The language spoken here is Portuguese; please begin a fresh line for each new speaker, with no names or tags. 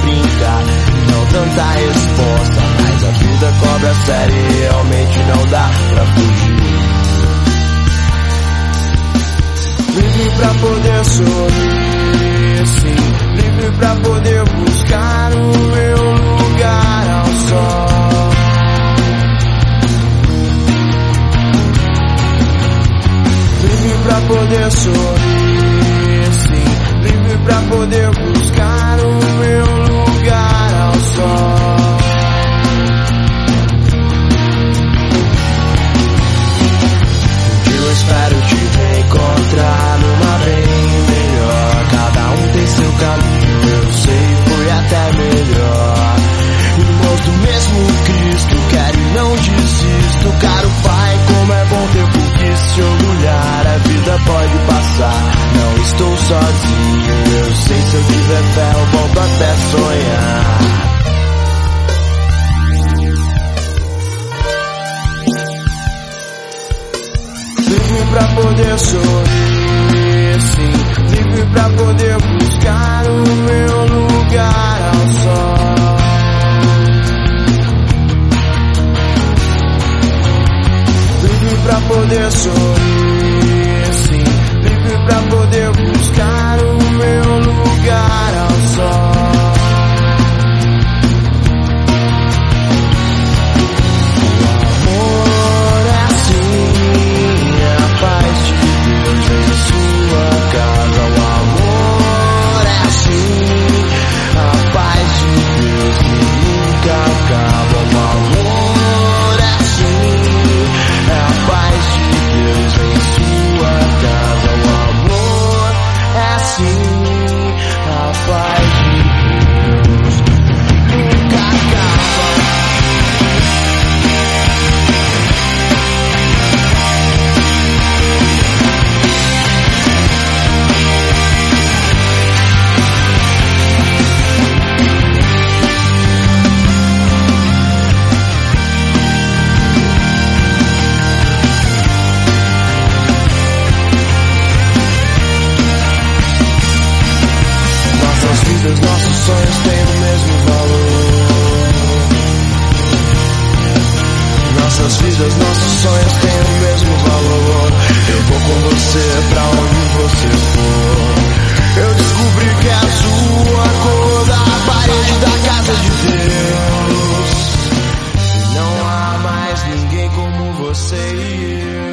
brincar, não tanta resposta, mas a vida cobra sério e realmente não dá pra fugir. Livre pra poder sorrir, sim, livre pra poder buscar o meu lugar ao sol. Livre pra poder sorrir, sim, livre pra poder buscar o meu lugar ao sol. Eu espero te reencontrar numa bem melhor. Cada um tem seu caminho, eu sei, foi até melhor. Irmãos do mesmo Cristo, quero e não desisto. Caro Pai, como é bom ter por que se orgulhar. A vida pode passar, não estou sozinho. Eu sei, se eu tiver fé eu volto até sonhar. Livre pra poder sorrir, sim, livre pra poder buscar o meu lugar ao sol. Livre pra poder sorrir, sim, livre pra poder buscar o meu lugar ao sol. Nossos sonhos têm o mesmo valor. Nossas vidas, nossos sonhos têm o mesmo valor. Eu vou com você pra onde você for. Eu descobri que é a sua cor da parede da casa de Deus. E não há mais ninguém como você e eu.